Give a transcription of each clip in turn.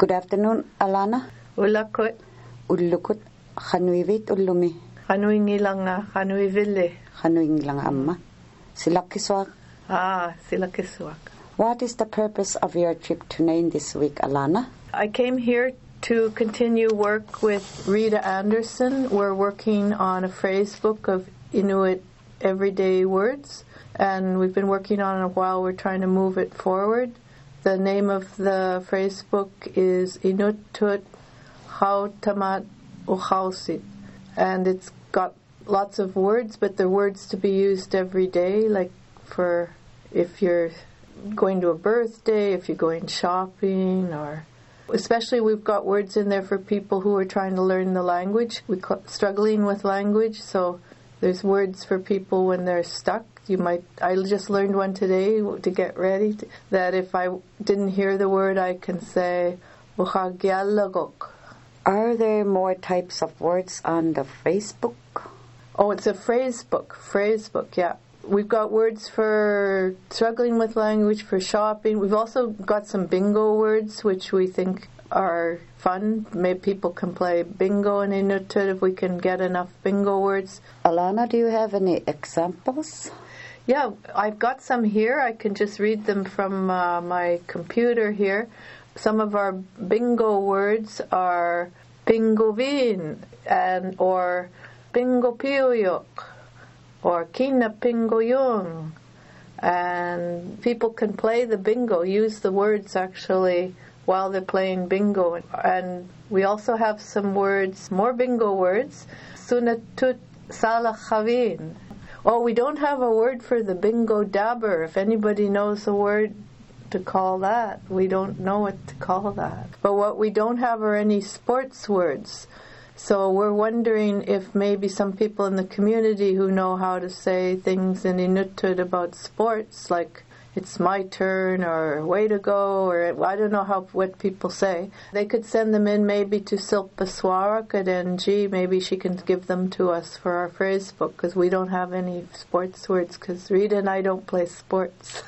Good afternoon, Alana. Ulakut. Ullukut. Khanuivit ullumi. Khanuingilanga, khanuiville. Khanuingilanga amma. Silakiswak. Silakiswak. What is the purpose of your trip to Nain this week, Alana? I came here to continue work with Rita Anderson. We're working on a phrase book of Inuit everyday words, and we've been working on it a while. We're trying to move it forward. The name of the phrase book is Inuttut Hautamat Uhausit, and it's got lots of words, but they're words to be used every day, like for if you're going to a birthday, if you're going shopping, or especially we've got words in there for people who are trying to learn the language, struggling with language. So there's words for people when they're stuck. I just learned one today to get ready, that if I didn't hear the word, I can say Uhagyalagok. Are there more types of words on the Facebook? Oh, it's a phrase book, yeah. We've got words for struggling with language, for shopping. We've also got some bingo words, which we think are fun. Maybe people can play bingo in Inuttut if we can get enough bingo words. Alana, do you have any examples? Yeah, I've got some here. I can just read them from my computer here. Some of our bingo words are pingovin or pingopiyok or kina pingoyung. And people can play the bingo, use the words actually while they're playing bingo. And we also have some words, more bingo words. Sunatut salachavin. Oh, we don't have a word for the bingo dabber. If anybody knows a word to call that, we don't know what to call that. But what we don't have are any sports words. So we're wondering if maybe some people in the community who know how to say things in Inuttut about sports, like it's my turn or way to go, or I don't know what people say. They could send them in maybe to Silpa Swarak at NG. Maybe she can give them to us for our phrase book, because we don't have any sports words, because Rita and I don't play sports.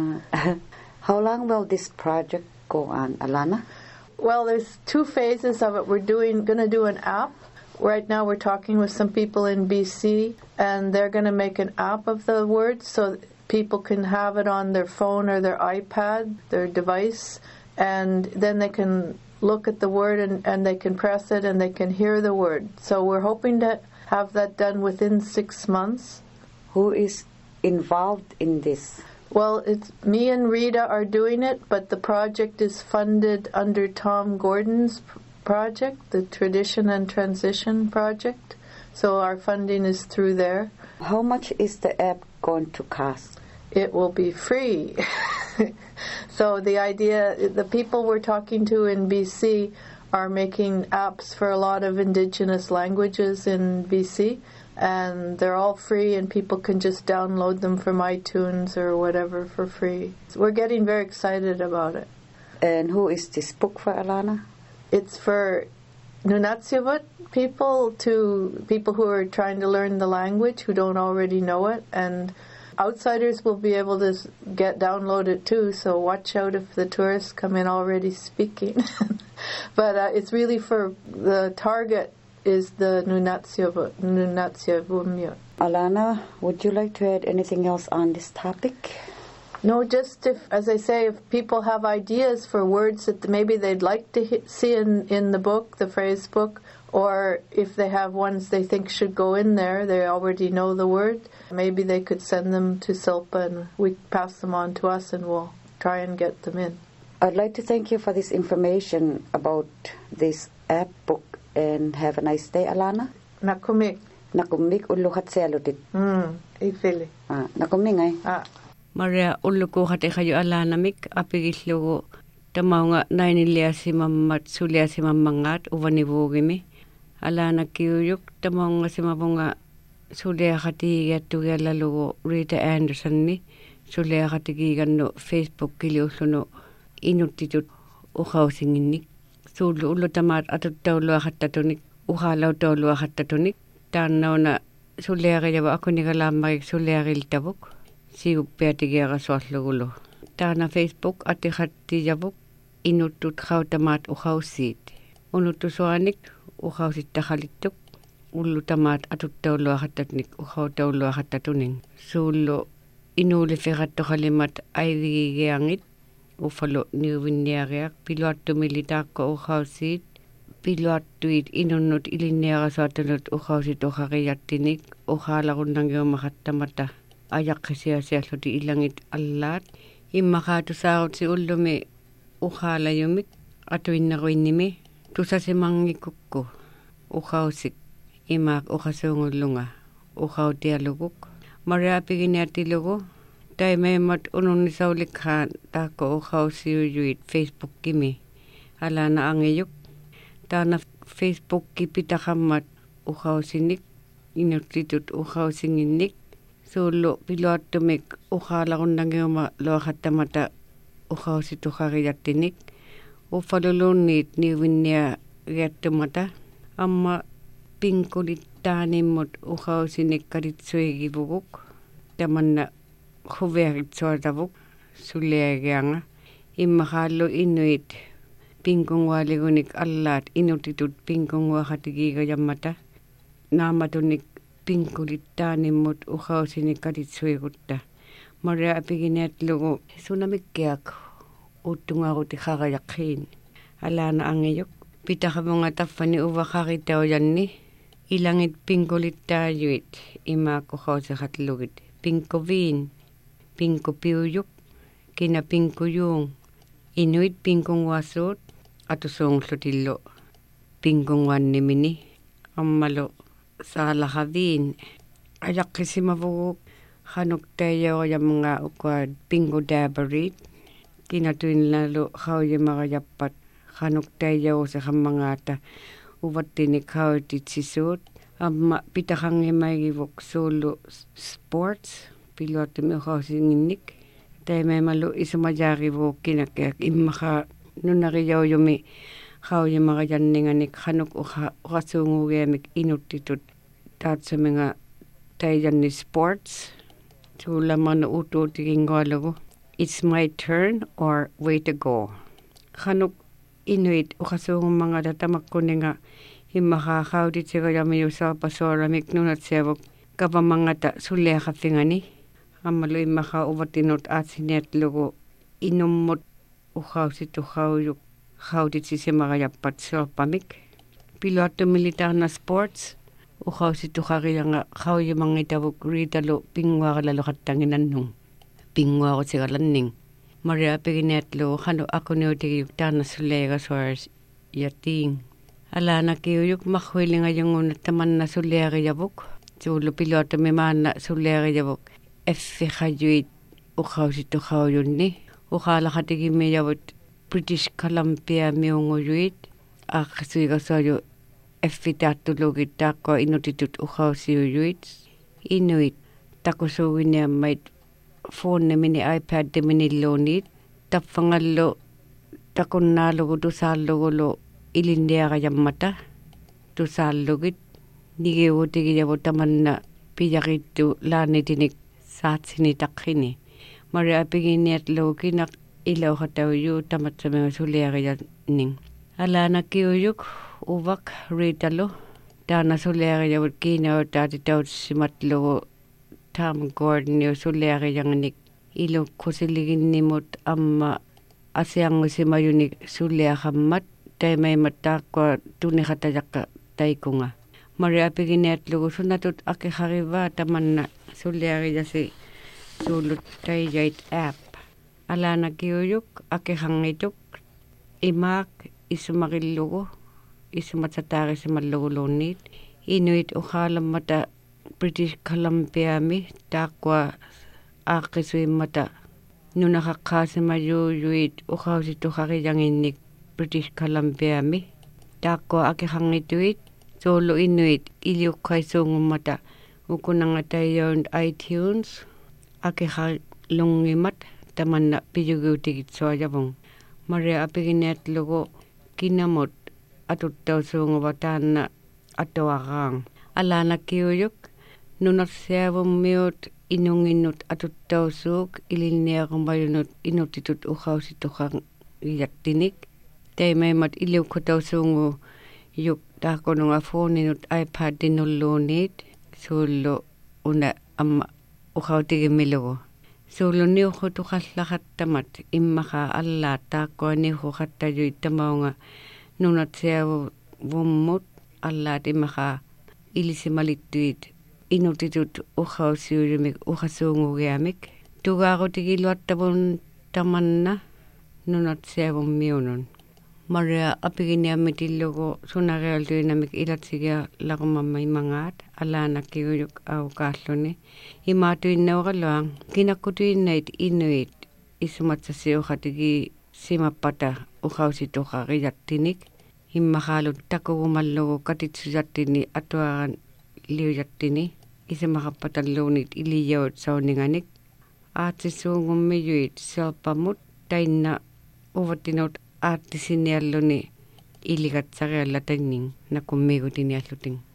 How long will this project go on, Alana? Well, there's two phases of it. We're going to do an app. Right now we're talking with some people in BC, and they're going to make an app of the words so people can have it on their phone or their iPad, their device, and then they can look at the word and they can press it and they can hear the word. So we're hoping to have that done within 6 months. Who is involved in this? Well, it's me and Rita are doing it, but the project is funded under Tom Gordon's project, the Tradition and Transition project. So our funding is through there. How much is the app going to cost? It will be free. So the idea, the people we're talking to in BC are making apps for a lot of indigenous languages in BC, and they're all free, and people can just download them from iTunes or whatever for free. So we're getting very excited about it. And who is this book for, Alana? It's for Nunatsiavut people who are trying to learn the language, who don't already know it, and outsiders will be able to download it too, so watch out if the tourists come in already speaking. But it's really for the target is the Nunatsiavut. Alana, would you like to add anything else on this topic? No, just as I say, if people have ideas for words that maybe they'd like to see in the book, the phrase book, or if they have ones they think should go in there, they already know the word, maybe they could send them to Silpa and we pass them on to us and we'll try and get them in. I'd like to thank you for this information about this app book, and have a nice day, Alana. Nakumik. Nakumik uluhat selutit. Ifili. Nakumingay. Maria ulluku hate kayo Alanamik apigillugu tamaunga nainiliasi mammat suliasi mammangat uvanivugimi. Alana kiuyuk tamaunga simabunga sulia hatigiattugialalugu Rita Anderson ni sulia hatigiganno Facebook kiliusunu inuttitut uhausinginnik. Sulu ullu tamat atuttaulua hattatunik uhalauttaulua hattatunik. Taannauna suliagijawa akunigalammarik suliagiltavuk. Siuppiatigiarasuarlugulu. Taana Facebook atihattijavuk inutut hautamaat uhausiit. Unutusuanik uhausit tahalittuk. Ullutamaat atuttauluahattatnik uhautauluahattatunin. Suullu inuuliferattohalimat aivigigiangit. Ufalo niuvinniariak piluattumilitaakko uhausiit. Piluattuit inunnut ilinniarasuatunut uhausit uharijattinik. Uhaalarunnangiumahattamata ajakkisiasialluti ilangit allaat. Immakaatusaaruti ullumi uhaalajumik atuinnaruinnimi. Tusasimangikukku uhausik. Imaak uhasuungullunga uhautialuguk. Mariapiginiatilugu. Taimeemat ununnisaulikhaan taakko uhausiuyuit Facebook-kimi. Alana angiyuk. Taana Facebook-ki pitahammat uhausinik. Inutitut uhausinginnik. Suullu piluattumik uhaalarunnangiuma luahattamata uhausit uharijattinik. Ufalulunniit niuvinnia riattumata. Amma pinkulittaanimmut uhausinik karitsuigivuguk. Tamanna huveritsuatavuk sulleagianga. Immahaallu inuit pinkungwaaligunik allaat inutitut pinkungwaahatigigajammata. Naamatunik pinkulittaanimmut uhausinik karitsuigutta. Maria apiginiatlugu sunamikkiak uttungaruti harajakhiin. Alaana angiyuk. Pitahamunga taffani uvakharitaujanni. Ilangit pinkulittaajuit imaakuhausihatlugit. Pinkuviin. Pinkupiuyuk. Kina pinkuyuung. Inuit pinkungwasuut. Atusuunglutillo. Pinkungwannimini. Ammalo saalahaviin. Ajakkisimavuguk. Hanuktayaojamunga ukwaad pinkudaabariit. Kinatuinlalu haujimagajappat. Hanuktayaosahamangata. Uvattinik hautitsisuut. Amma pitahangimaigivuk suulu sports. Piluattumi uhausinginnik. Taimeemalu isumajarivuk kinakiak immaha nunarijaujumi haujimagajanninganik hanuk uhasuungugiamik inuttitut taatsuminga taijanni sports. Suulamanu utuutigingoalugu. It's my turn or way to go. Hanuk inuit uhasuungumangata tamakkuninga immaha hautitsigoyamiu saapasoramik nunatsiavuk kavamangata sulleaqaffingani. Ammalu immaha uvatinut aatsiniatlugu inummut uhausit uhaujuk hautitsisimaajappat sorpamik. Piluattumilitaarna sports uhausit uharijanga haujimangitavuk riitalu pinguaralaluqattanginannung. Pinguarutigalanning. Maria apiginiatlugu hanu akuniutigiyuk taarna sulleegasuaras yatiin. Alaana kiuyuk mahhuilingajungunat tamanna sulleerijavuk. Suulu piluattumimaanna sulleerijavuk. Effihajuit uhausit uhaujunni. Uhaalahatigimijavut British Columbia miungujuit. Aqsuigasuaju effitaattulugit taakko inutitut uhausiujuit. Inuit takusuuginiammait phone-nimini iPad-nimini tapfangallu takunnaalugu tusaallugulu ilinniaqajammata. Tusaallugit nigiuutigijavu tamanna pijaqittu laanitinik saatsini taqhini. Maria apiginiatlugu kinak ilauhatauju tamatsamiga sullearijanning. Alaana kiuyuk uvak riitalu taana sullearijavut kiinautaatitautsimatlugu Tom Gordon sullearijanganik ilu kusiliginnimut amma asiangusimayunik sulleaqammat taimaimat taakkua tunihatajakka taikunga. Maria apiginiatlugu sunatut akiharivaa tamanna sullearijasi suulut taijait app. Alaana kiuyuk akihangituk imaak isumarillugu isumatsataarisimalluguloonniit inuit uhaalamata British Columbiami taakwa aaqisuimmata nunaqaqqaasimayuuyuit uhausitu-harijanginnik British Columbiami taakwa akihangituit suulu inuit iliukkaisuungummata ukunangataiyaun iTunes akihalungimat tamanna piyugiutigitsuajavung. Maria apiginiatlugu kinamut atuttausuunguva taanna atuaqaang. Alaana kiuyuk nunarsiavummiut inunginnut atuttausuuk ilinniaqumajunut inutitut uhausituqang rijattinik. Teimeimat iliukkutausuungu juk tahkonunga fooninut iPadinulluunit suullu una amma uqautigimilugu. Suullu niuqutuqallaqattamat immaqa allaa taakkoa niuquqattayui tamaunga nunat seavu vummut allaat immaqa ilisimalittuit inutitut uqausiurimik uqasuungugiamik. Tugaaqutigiluattavun tamanna nunat seavun miunun. Maria apiginiammitillugu sunarealtuinamik ilatsigia laqumamma imangaat alaanakkiuyuk auqaalluni imaatuinnauqaluang kinakkutuinnait inuit isumatsasiuqatigi simappata uqausituqarijattinik immaqaalut takugumallugu katitsujattini atuaran liujattini isimaqappatalluunit iliyaut sauninganik aatsisuungummiyuit selpamut tainna uvattinut aattisinnnialluni iligatsariallatanning nakummigutinialluting.